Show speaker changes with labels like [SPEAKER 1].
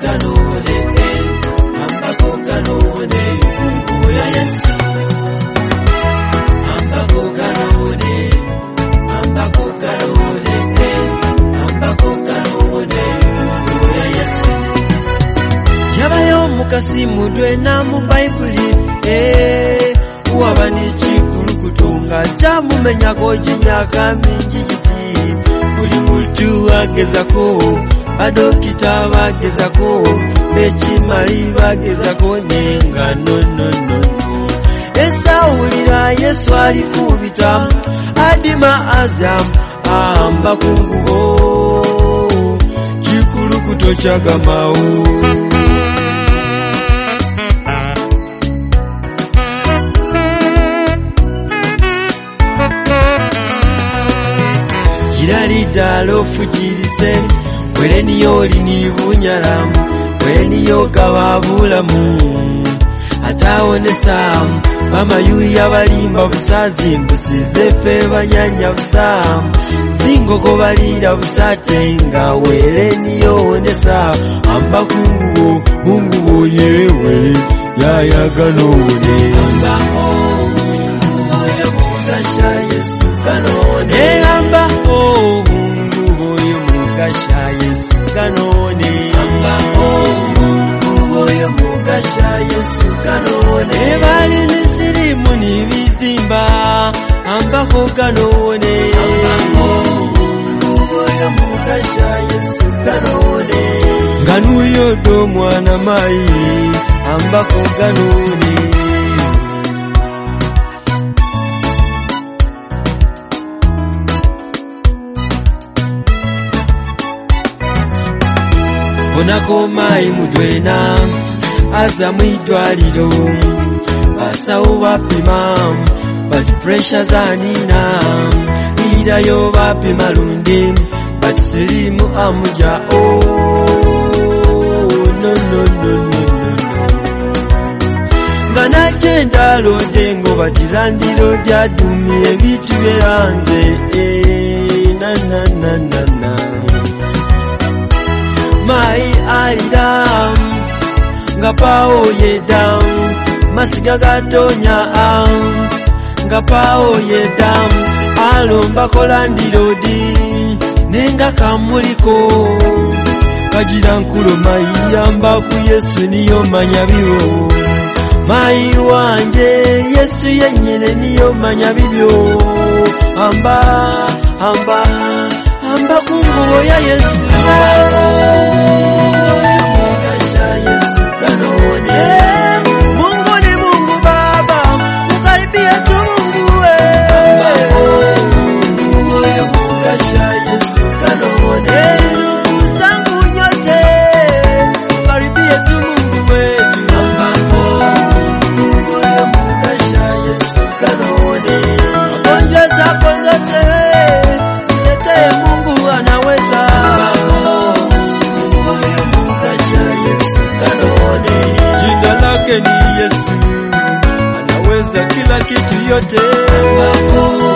[SPEAKER 1] kanone, ambako kanone, Mungu ya Yesu. Ambako kanone, ambako kanone, ambako kanone, Mungu ya Yesu. Yabayo mukasi mudwe na mu Bible, uwabani chikulu kutunga chamumenya koji myaka mingi giti. Buli muntu agezako, badokita bagezako, bechimali bagezako, nenga no. Esawulira Yesu ali kubita, adima azam amba kungubo, chikulu kutochaga mau. Jirali dalo fujirise, kweleni yoli ni bunyala, kweleni yoga wabulamu. Ataonesa mama yuya balimba busazi, mbusize fe banyanya busa, singoko balira busatenga, weleni yonesa amba kungubo yewe yaya ganone. Amba kungubo yemugasha Yesu ganone. Amba kungubo yemugasha Yesu ganone. Amba kungubo yemugasha Yesu ganone. Ebali nisirimu ni bizimba, ambako ganone. Amba kungubo yemugasha Yesu ganone. Nganuyo do mwana mai, ambako ganone. Onako mai mudwena aza mwidwaliro, basawo bapima but pressure zanina, irayo bapima lundi but silimu amuja. No. Ngana chenda lodengo bachilandiro jadumi ebitu byanze. Na mai alidam ngapao yedam, masiga gatonya ngapao yedam, alomba kolandiro di nenga kamuliko, kajira nkulo mai yamba ku Yesu niyo manyabiwo. Mai wanje Yesu yenyene niyo manyabibyo, amba kungubo ya Yesu. Mungu ni Mungu Baba, ukaribia tu Mungu we. Mungu yemugasha Yesu kanone. Ndugu zangu nyote, ukaribia tu Mungu wetu. Mungu yemugasha Yesu kanone. Magonjwa zako zote ziletee Mungu anaweza. Jina lake ni Yesu, anaweza kila kitu yote.